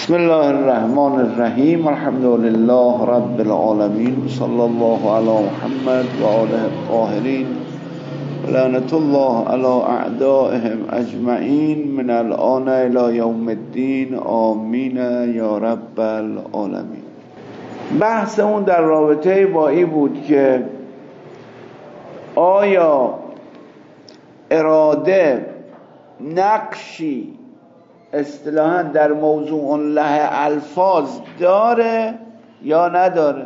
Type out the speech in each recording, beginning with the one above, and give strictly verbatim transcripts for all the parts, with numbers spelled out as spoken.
بسم الله الرحمن الرحیم. الحمد لله رب العالمین. صلی الله علی محمد و آله الطاهرین. لعنت الله علی اعدائهم اجمعین من الآن الی یوم الدین. آمین یا رب العالمین. بحثمون در رابطه با این بود که آیا اراده نقشی اصطلاحاً در موضوع له الفاظ داره یا نداره؟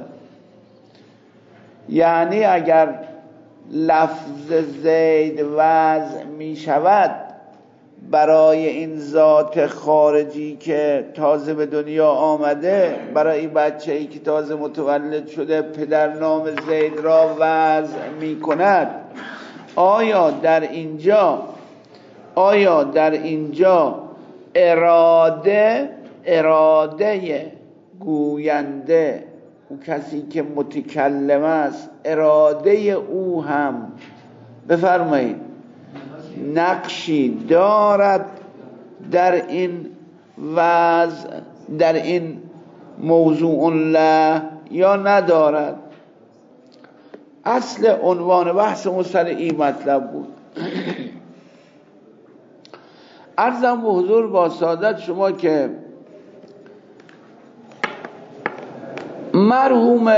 یعنی اگر لفظ زید وضع می شود برای این ذات خارجی که تازه به دنیا آمده، برای این بچه ای که تازه متولد شده پدر نام زید را وضع می کند، آیا در اینجا آیا در اینجا اراده اراده گوینده، اون کسی که متکلم است، اراده او هم بفرمایید نقشی دارد در این وضع، در این موضوع له یا ندارد؟ اصل عنوان بحث سر این مطلب بود. عرضم به حضور با سعادت شما که مرحوم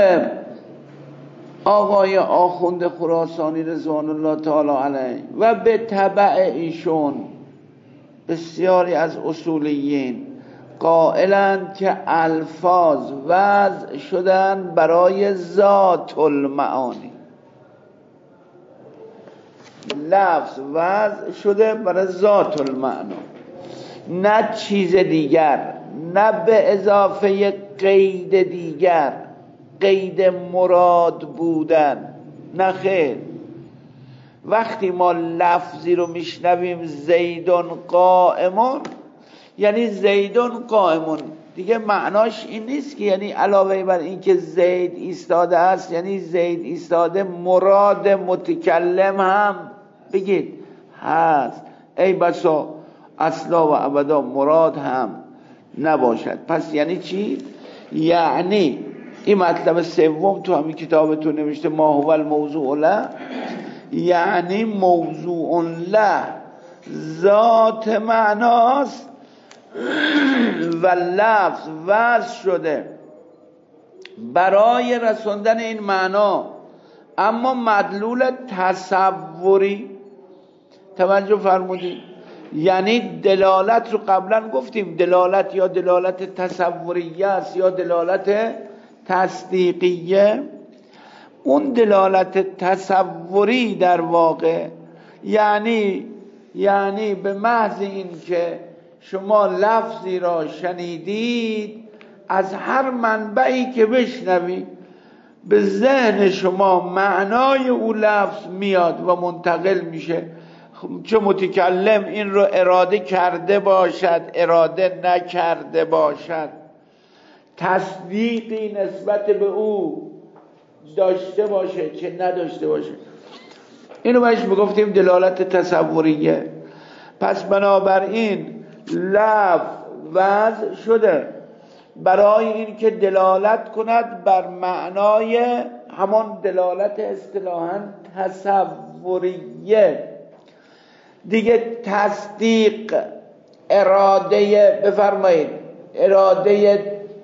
آقای آخوند خراسانی رضوان الله تعالی علیه و به تبع ایشون بسیاری از اصولیین قائلند که الفاظ وضع شدن برای ذات المعانی، لفظ وضع شده برای ذات المعنا، نه چیز دیگر، نه به اضافه قید دیگر، قید مراد بودن، نه خیر. وقتی ما لفظی رو میشنویم زیدون قائمون، یعنی زیدون قائمون دیگه معناش این نیست که یعنی علاوه بر این که زید ایستاده است یعنی زید ایستاده، مراد متکلم هم بگید هست. ای بسا اصلا و ابدا مراد هم نباشد. پس یعنی چی؟ یعنی این مطلب سوم تو همین کتابتون نوشته ما هو الموضوع له، یعنی موضوع له ذات معناست و لفظ وضع شده برای رسوندن این معنا، اما مدلول تصوری، توجه فرمودید، یعنی دلالت رو قبلا گفتیم دلالت یا دلالت تصوریه است یا دلالت تصدیقیه. اون دلالت تصوری در واقع یعنی یعنی به محض این که شما لفظی را شنیدید، از هر منبعی که بشنوید به ذهن شما معنای او لفظ میاد و منتقل میشه. چه متکلم این رو اراده کرده باشد، اراده نکرده باشد، تصدیقی نسبت به او داشته باشه چه نداشته باشه، اینو بهش میگفتیم دلالت تصوریه. پس بنابراین لفظ وضع شده برای این که دلالت کند بر معنای همان دلالت اصطلاحاً تصوریه دیگه. تصدیق اراده بفرمایید، اراده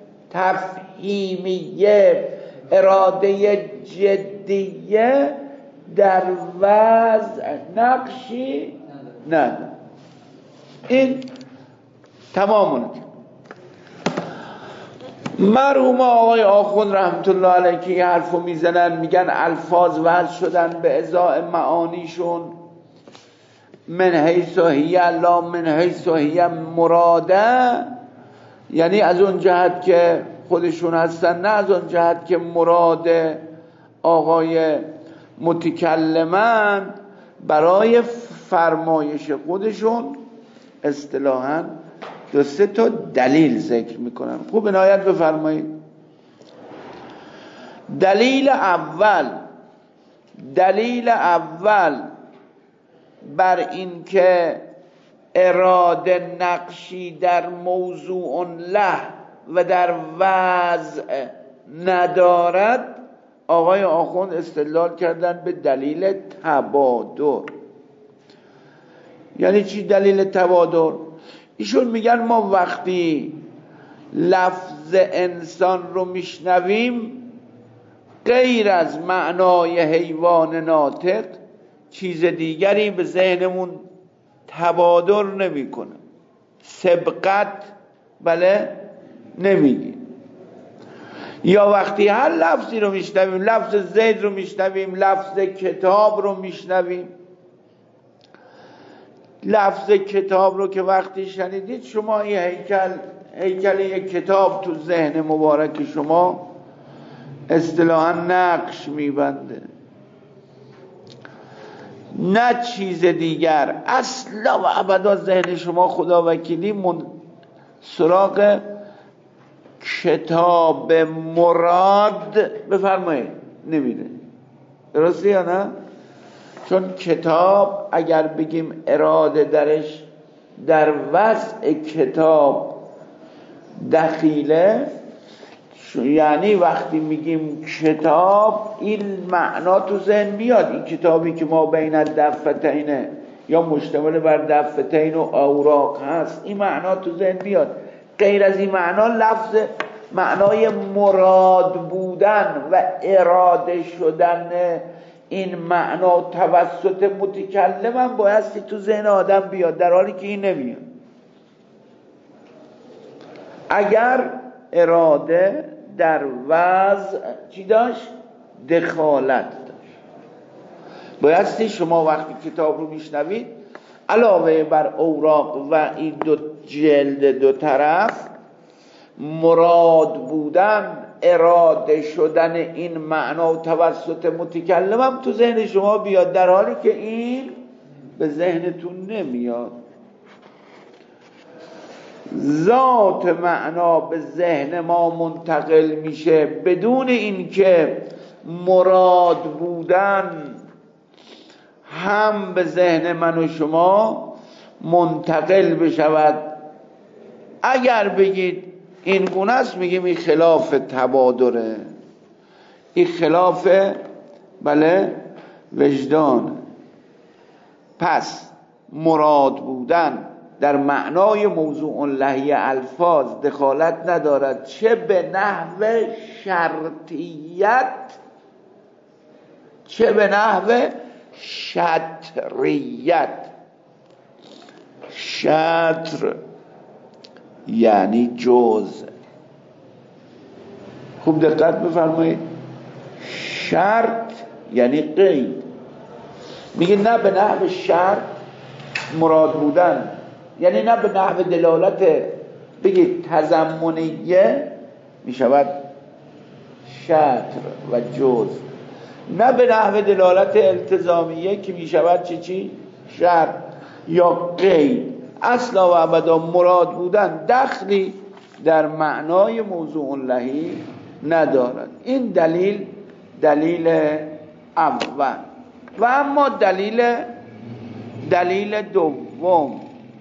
تفهیمیه، اراده جدیه در وضع نقشی نه. این تمامونه. مرحوم آقای آخوند رحمت الله علیه که این حرفو میزنن، میگن الفاظ وضع شدن به ازای معانیشون، من حیث هی لا من حیث هی مراده، یعنی از اون جهت که خودشون هستن، نه از اون جهت که مراد آقای متکلمن برای فرمایش خودشون. اصطلاحاً دو سه تا دلیل ذکر میکنن، خوب عنایت بفرمایید. دلیل اول دلیل اول بر این که اراده نقشی در موضوع له و در وضع ندارد، آقای آخوند استدلال کردن به دلیل تبادر. یعنی چی دلیل تبادر؟ ایشون میگن ما وقتی لفظ انسان رو میشنویم غیر از معنای حیوان ناطق چیز دیگری به ذهنمون تبادر نمیکنه، سبقت بله نمیگی. یا وقتی هر لفظی رو میشنویم، لفظ زید رو میشنویم، لفظ کتاب رو میشنویم، لفظ کتاب رو که وقتی شنیدید شما یه هیکل هیکل یک کتاب تو ذهن مبارک شما اصطلاحاً نقش میبنده، نه چیز دیگر. اصلا و ابدا ذهن شما خدا وکیلی من سراغ کتاب مراد بفرمایید نمیره. درسته یا نه؟ چون کتاب اگر بگیم اراده درش در وضع کتاب دخیله، یعنی وقتی میگیم کتاب این معنا تو ذهن میاد، این کتابی که ما بین الدفتینه یا مشتمل بر دفتین و اوراق هست، این معنا تو ذهن میاد. غیر از این معنا لفظ معنای مراد بودن و اراده شدن این معنا توسط متکلم هم بایستی تو ذهن آدم بیاد، در حالی که این نمیاد. اگر اراده در وضع چی داشت؟ دخالت داشت. بایستی شما وقتی کتاب رو میشنوید علاوه بر اوراق و این دو جلد دو طرف، مراد بودن اراده شدن این معنا توسط متکلم هم تو ذهن شما بیاد، در حالی که این به ذهنتون نمیاد. ذات معنا به ذهن ما منتقل میشه بدون اینکه مراد بودن هم به ذهن من و شما منتقل بشود. اگر بگید این گونه است، میگیم این خلاف تبادره، این خلاف بله وجدان. پس مراد بودن در معنای موضوع لهی الفاظ دخالت ندارد، چه به نحو شرطیت چه به نحو شطریت. شطر یعنی جز. خوب دقت بفرمایید، شرط یعنی قید. میگه نه به نحو شرط مراد بودن، یعنی نه به نحو دلالت بگید تضمنیه میشود شطر و جز، نه به نحو دلالت التزامیه که میشود چی چی شرط یا قید. اصلا و ابدا مراد بودن دخلی در معنای موضوع لهی ندارد. این دلیل دلیل اول. و اما دلیل دلیل دوم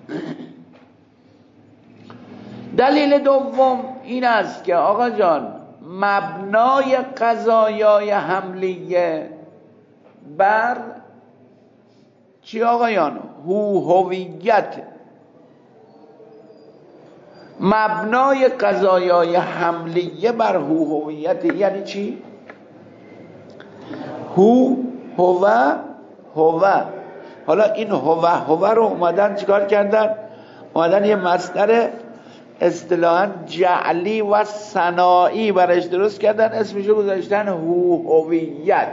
دلیل دوم این است که آقا جان مبنای قضایای حملیه بر چی آقایان؟ هو هویت. مبنای قضایای حملیه بر هو هویت یعنی چی؟ هو هو هو. حالا این هو هو رو اومدن چیکار کردن؟ اومدن یه مصدر اصطلاحاً جعلی و صناعی برش درست کردن، اسمشو گذاشتن هو هویت.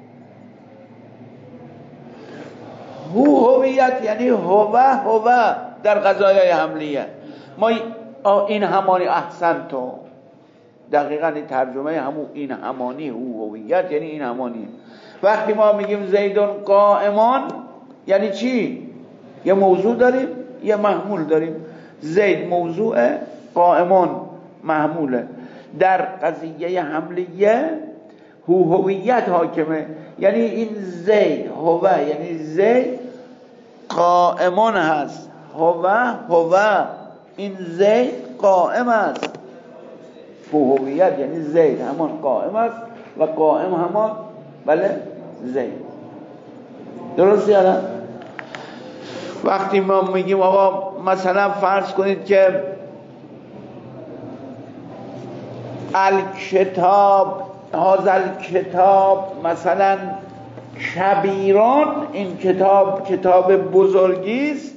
هو هویت یعنی هو هو در قضایای حملیه. ما این همانی احسن تو دقیقاً این ترجمه همون این همانی هو هویت یعنی این همانی. وقتی ما میگیم زیدون قائمان یعنی چی؟ یه موضوع داریم یه محمول داریم. زید موضوع، قائمان محموله. در قضیه حملیه هو هویت حاکمه، یعنی این زید هو یعنی زید قائمان هست، هو هو این زید قائم است. هویت یعنی زید همان قائم است و قائم همان بله زید. درست یا نه؟ وقتی ما میگیم آقا مثلا فرض کنید که الکتاب هذا کتاب مثلا کبیران، این کتاب کتاب بزرگی است.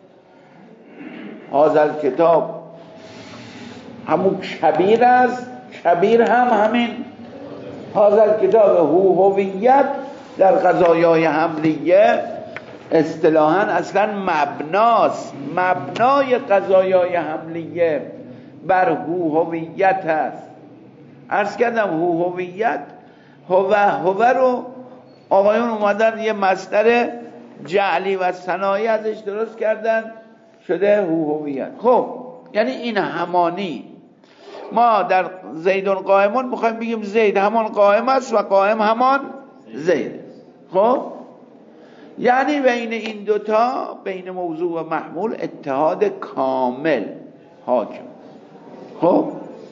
هذا کتاب همون کبیر است، کبیر هم همین هذا کتاب. هو هویت در قضایای حملیه اصطلاحاً اصلا مبناست. مبنای قضایای حملیه بر هو هویت است. عرض کردم هو هویت هو هو رو آقایون اومدن یه مصدر جعلی و ثنایی ازش درست کردن شده هو هویت. خب یعنی این همانی. ما در زیدون قائمون میخوایم بگیم زید همان قائم است و قائم همان زید. خب یعنی بین این دوتا، بین موضوع و محمول اتحاد کامل حاکم. خب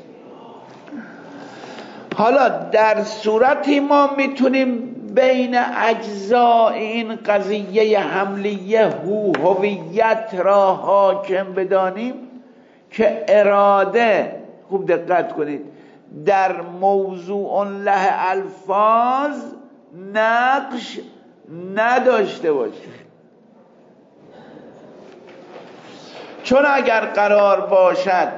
حالا در صورتی ما میتونیم بین اجزاء این قضیه حملیه هو هویت را حاکم بدانیم که اراده، خوب دقت کنید، در موضوع له الفاظ نقش نداشته باشه. چون اگر قرار باشد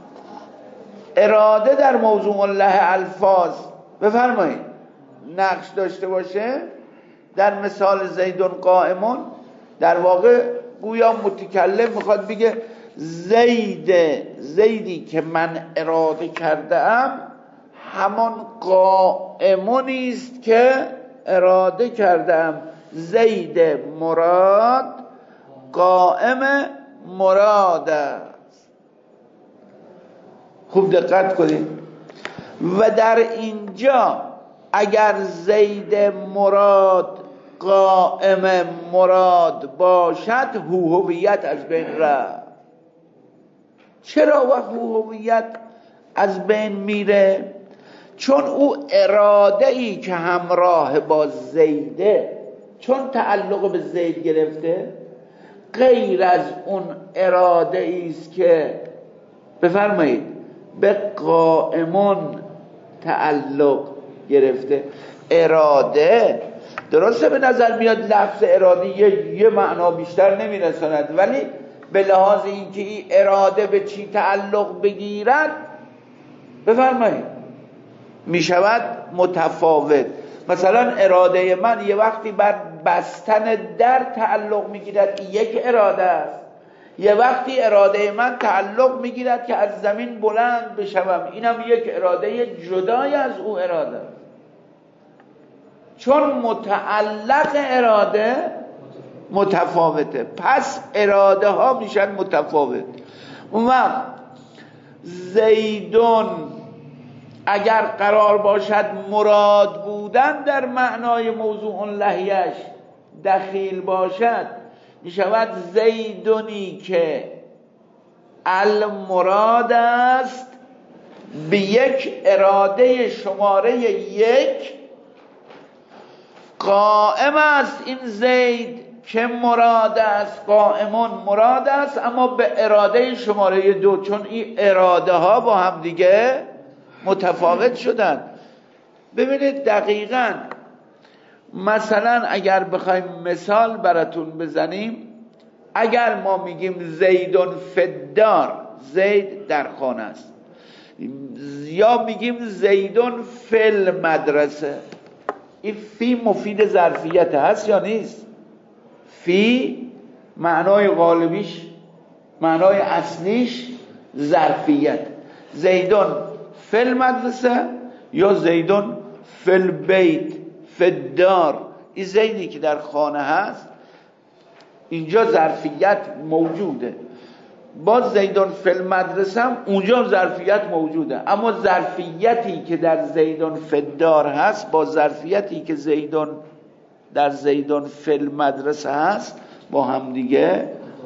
اراده در موضوع له الفاظ بفرمایید نقش داشته باشه، در مثال زیدون قائمون در واقع گویا متکلم میخواد بگه زید زیدی که من اراده کرده ام همان قائمونی است که اراده کردم. زید مراد قائم مراد است. خوب دقت کنید. و در اینجا اگر زید مراد قائم مراد باشد هو هویت از بین رفت. چرا و هو هویت از بین میره؟ چون او اراده ای که همراه با زیده، چون تعلق به زید گرفته، غیر از اون اراده ای است که بفرمایید به قائمون تعلق گرفته. اراده درسته به نظر میاد لفظ اراده یه, یه معنا بیشتر نمیرساند، ولی به لحاظ اینکه این اراده به چی تعلق بگیرد بفرمایید میشود متفاوت. مثلا اراده من یه وقتی بر بستن در تعلق میگیرد، یک اراده است. یه وقتی اراده من تعلق میگیرد که از زمین بلند بشوم، اینم یک اراده جدای از او اراده است. چون متعلق اراده متفاوته، پس اراده ها میشن متفاوت. اون وقت زیدون اگر قرار باشد مراد بودن در معنای موضوع لهیش دخیل باشد، می شود زیدونی که المراد است به یک اراده شماره یک قائم است. این زید که مراد است، قائمون مراد است، اما به اراده شماره دو، چون این اراده ها با هم دیگه متفاوت شدن. ببینید دقیقاً مثلا اگر بخوایم مثال براتون بزنیم، اگر ما میگیم زیدون فدار، زید در خانه است، یا میگیم زیدون فل مدرسه، این فی مفید ظرفیت هست یا نیست؟ فی معنای غالبیش، معنای اصلیش ظرفیت. زیدون فل مدرسه یا زیدون فل بیت فدار، این زیدی که در خانه هست اینجا ظرفیت موجوده. با زیدون فل مدرسه هم اونجا ظرفیت موجوده، اما ظرفیتی که در زیدون فدار هست با ظرفیتی که زیدون در زیدون فل مدرسه هست با هم دیگه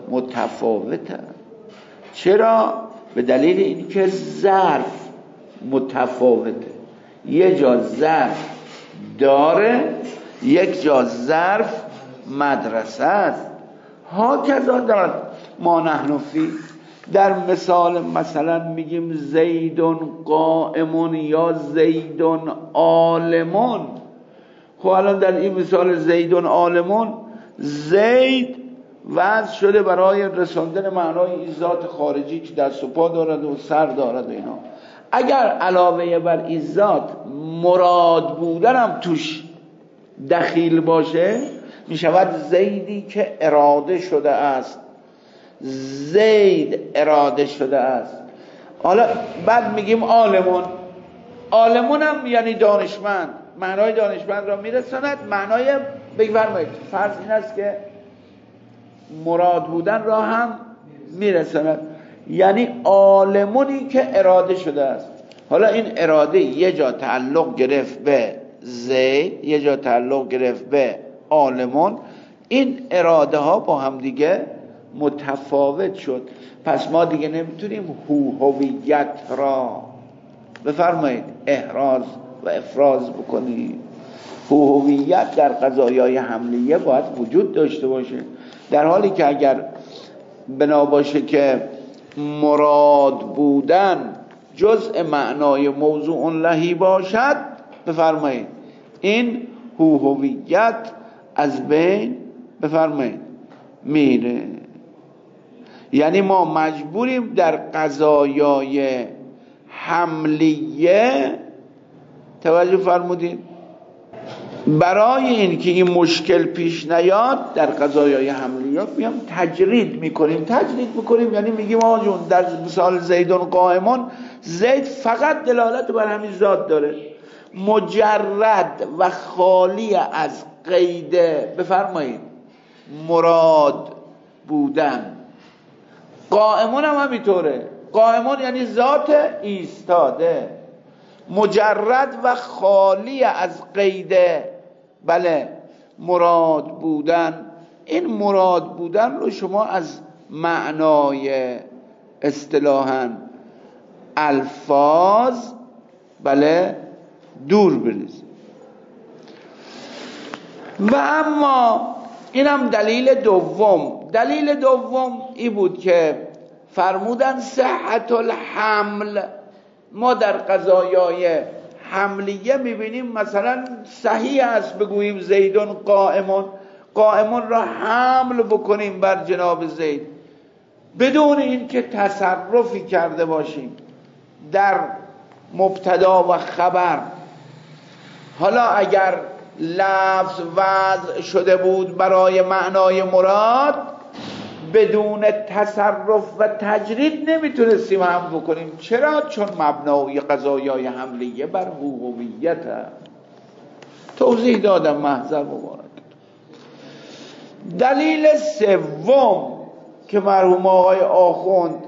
متفاوته. چرا؟ به دلیل اینکه ظرف متفاوته. یه جا ظرف داره، یک جا ظرف مدرسه است. ها کذا دارد ما نحن فی. در مثال مثلا میگیم زیدون قائمون یا زیدون عالمون. خب الان در این مثال زیدون عالمون، زید وضع شده برای رساندن معنای این ذات خارجی که دست و پا دارد و سر دارد و اینا. اگر علاوه بر این ذات مراد بودن هم توش دخیل باشه، می شود زیدی که اراده شده است. زید اراده شده است. حالا بعد میگیم عالمون. عالمون هم یعنی دانشمند، معنای دانشمند را میرساند. معنای بفرمایید فرض این است که مراد بودن را هم میرساند، یعنی عالمونی که اراده شده است. حالا این اراده یه جا تعلق گرفت به زید، یه جا تعلق گرفت به عالمون. این اراده ها با هم دیگه متفاوت شد. پس ما دیگه نمیتونیم هو هویت را بفرمایید احراز و افراز بکنیم. هو هویت در قضایای حملیه باید وجود داشته باشه، در حالی که اگر بنا باشه که مراد بودن جزء معنای موضوع لهی باشد، بفرمایید این هو هویت از بین بفرمایید میره. یعنی ما مجبوریم در قضایای حملیه، توجه فرمودین، برای این که این مشکل پیش نیاد در قضایای حملیه میام تجرید میکنیم. تجرید میکنیم یعنی میگیم آقا جون در مثال زیدون قائمون، زید فقط دلالت بر همین ذات داره، مجرد و خالی از قید بفرمایید مراد بودن. قائمون هم همینطوره. قائمون یعنی ذات ایستاده، مجرد و خالی از قید بله مراد بودن. این مراد بودن رو شما از معنای اصطلاحاً الفاظ بله دور بریزید. و اما اینم دلیل دوم. دلیل دوم این بود که فرمودن صحت الحمل. ما در قضایای حملیه میبینیم مثلا صحیح است بگوییم زیدون قائمون، قائمون را حمل بکنیم بر جناب زید بدون اینکه تصرفی کرده باشیم در مبتدا و خبر. حالا اگر لفظ وضع شده بود برای معنای مراد، بدون تصرف و تجرید نمیتونستیم هم بکنیم. چرا؟ چون مبنای قضایای حملیه بر هویت هست. توضیح دادم محضر مبارک. دلیل سوم که مرحوم آقای آخوند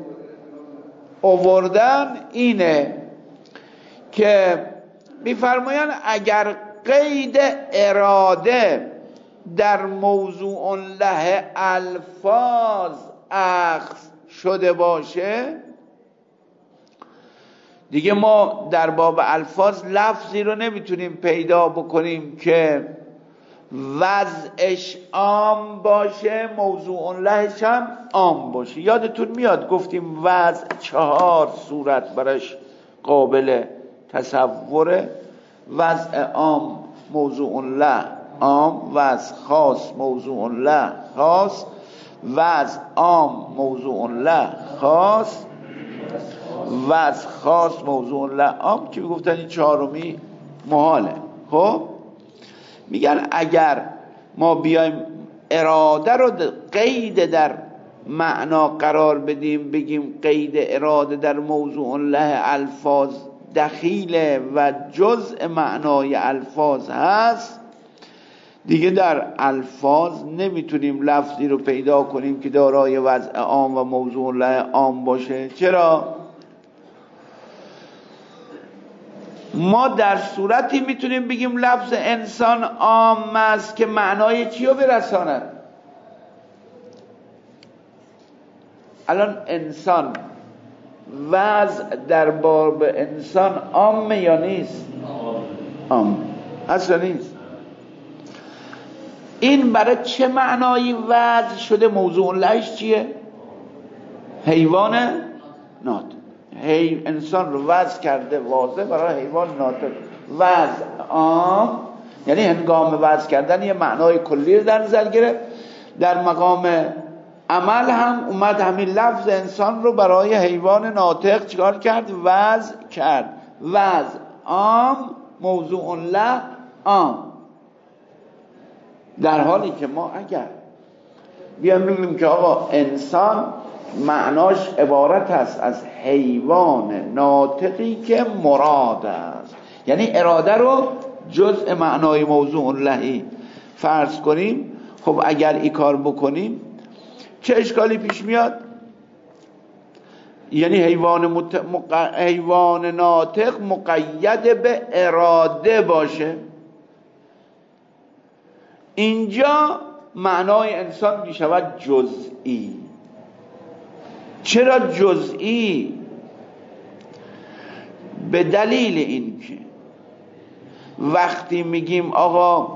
آوردن اینه که میفرمایند اگر قید اراده در موضوع له الفاظ اخذ شده باشه، دیگه ما در باب الفاظ لفظی رو نمیتونیم پیدا بکنیم که وضعش عام باشه، موضوع لهش هم عام باشه. یادتون میاد گفتیم وضع چهار صورت برش قابل تصوره: وضع عام موضوع له عام، وضع خاص موضوع له خاص، وضع عام موضوع له خاص، وضع خاص موضوع له عام، که میگفتن این چهارمی محاله. خب میگن اگر ما بیایم اراده رو قید در معنا قرار بدیم، بگیم قید اراده در موضوع له الفاظ دخیله و جزء معنای الفاظ هست، دیگه در الفاظ نمیتونیم لفظی رو پیدا کنیم که دارای وضع عام و موضوع له عام باشه. چرا؟ ما در صورتی میتونیم بگیم لفظ انسان عام است که معنای چی رو برساند؟ الان انسان وضع در باب انسان عامه یا نیست؟ عام اصلا نیست. این برای چه معنایی وضع شده؟ موضوع لهش چیه؟ حیوان ناطق. هی انسان رو وضع کرده واضح برای حیوان ناطق. وضع عام یعنی هنگام وضع کردن یه معنای کلی رو در نظر گرفت. در مقام عمل هم اومد همین لفظ انسان رو برای حیوان ناطق چیکار کرد؟ وضع کرد. وضع عام، موضوع له عام. در حالی که ما اگر بیان بگیم که آقا انسان معناش عبارت است از حیوان ناطقی که مراد است، یعنی اراده رو جزء معنای موضوع لهی فرض کنیم، خب اگر این کار بکنیم چه اشکالی پیش میاد؟ یعنی حیوان, مت... مق... حیوان ناطق مقید به اراده باشه. اینجا معنای انسان می شود جزئی. چرا جزئی؟ به دلیل اینکه وقتی میگیم آقا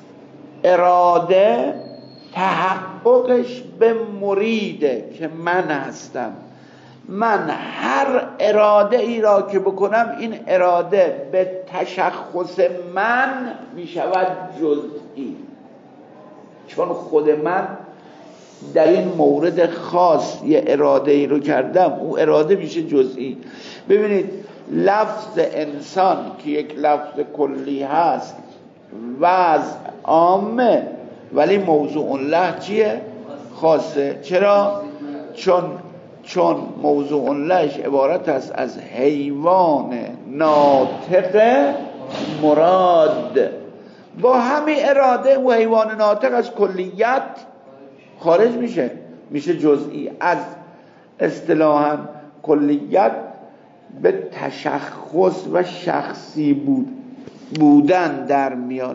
اراده تحققش به مریده که من هستم، من هر اراده ای را که بکنم این اراده به تشخص من می شود جزئی، چون خود من در این مورد خاص یه اراده ای رو کردم، اون اراده میشه جزئی. ببینید لفظ انسان که یک لفظ کلی هست وضع عامه، ولی موضوع له چیه؟ خاصه. چرا؟ چون چون موضوع لهش عبارت است از حیوان ناطق مراد. با همین اراده و حیوان ناطق از کلیت خارج میشه، میشه جزئی. از اصطلاحاً کلیت به تشخص و شخصی بود بودن در میاد.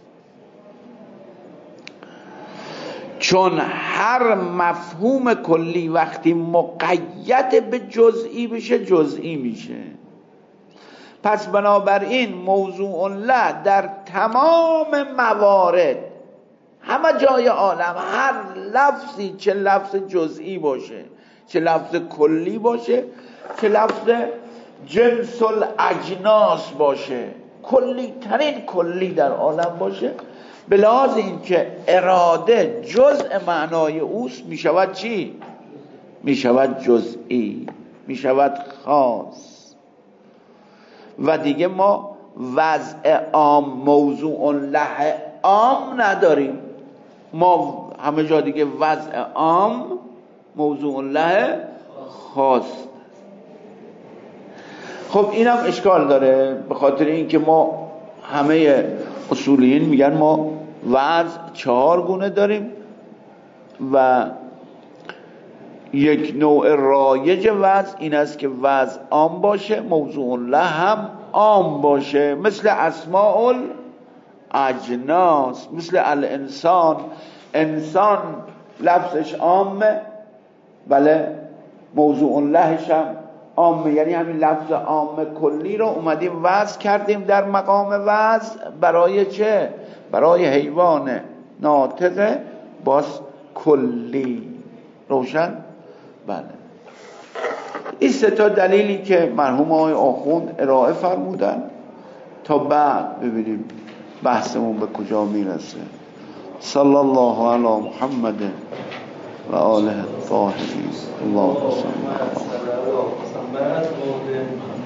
چون هر مفهوم کلی وقتی مقید به جزئی بشه جزئی میشه. پس بنابراین موضوع له در تمام موارد، همه جای عالم، هر لفظی، چه لفظ جزئی باشه چه لفظ کلی باشه چه لفظ جنس الاجناس باشه، کلی ترین کلی در عالم باشه، به لحاظ این که اراده جزء معنای اوست می شود چی؟ می شود جزئی، می شود خاص. و دیگه ما وضع عام موضوع له عام نداریم، ما همه جا دیگه وضع عام موضوع له خاص. خب اینم اشکال داره، به خاطر اینکه ما همه اصولیین میگن ما وضع چهار گونه داریم و یک نوع رایج وضع این است که وضع عام باشه، موضوع له هم عام باشه، مثل اسماء الاجناس، مثل الانسان. انسان لفظش عامه، بله، موضوع لهش هم عامه، یعنی همین لفظ عام کلی رو اومدیم وضع کردیم در مقام وضع. برای چه؟ برای حیوان ناطق باز کلی. روشن؟ بله. این سه تا دلیلی که مرحوم آقای آخوند ارائه فرمودن تا بعد ببینیم بحثمون به کجا میرسه. صلی الله علی محمد و آله الطاهرین. اللهم صل علی محمد.